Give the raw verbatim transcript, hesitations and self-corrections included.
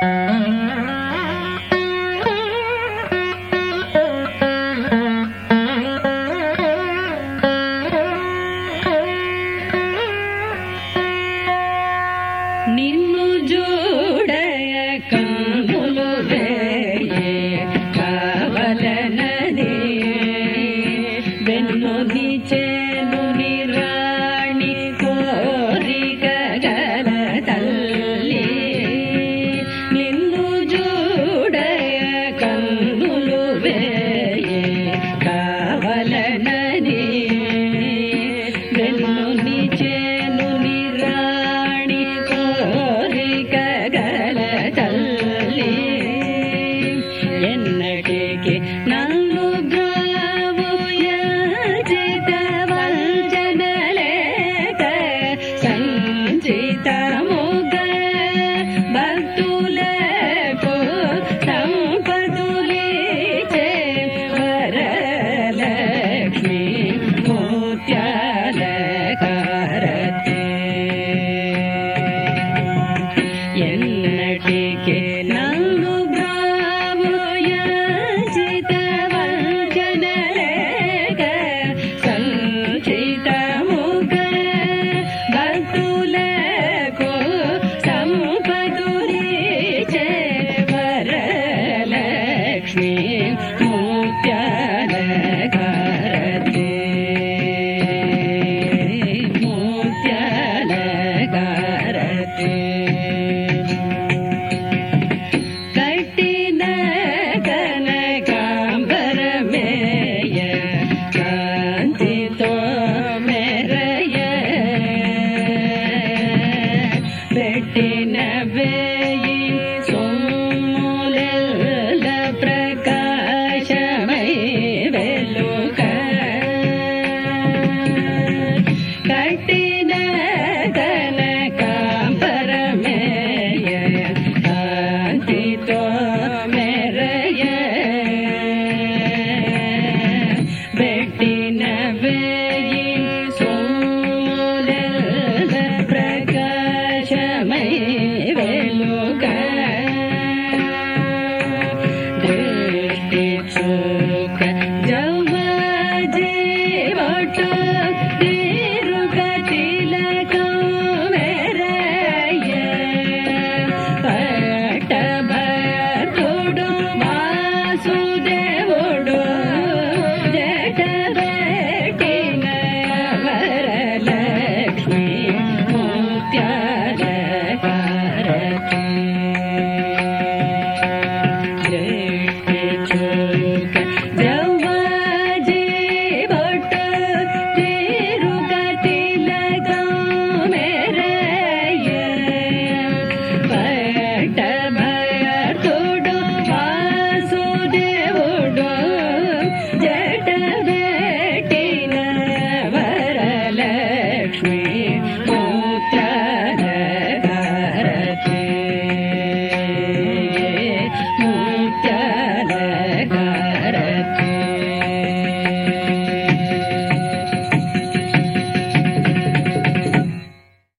నిన్ను జోడయ కన్నులు రేయే కావలనదే వెన్ను నిచేను నిరాణి కోరిక గల తల్లి నిన్ను జోడయ కన్నులు రేయే కావలనదే వెన్ను నిచేను నిరాణి ఎన్నటికి నన్ను బ్రావు యాచిత వంచనలేక సంచితముగ భక్తులకు సంపదులిచే వరలక్ష్మి ముత్యాల హారతి ఎన్నటికి నన్ను బ్రావు యాచిత వంచనలేక సంచితముగ భక్తులకు సంపదులిచే వరలక్ష్మి ముత్యాల హారతి ముత్యాల హారతి కట్టిన కనకాంబరమేయ కాంతితో మెరయ పెట్టిన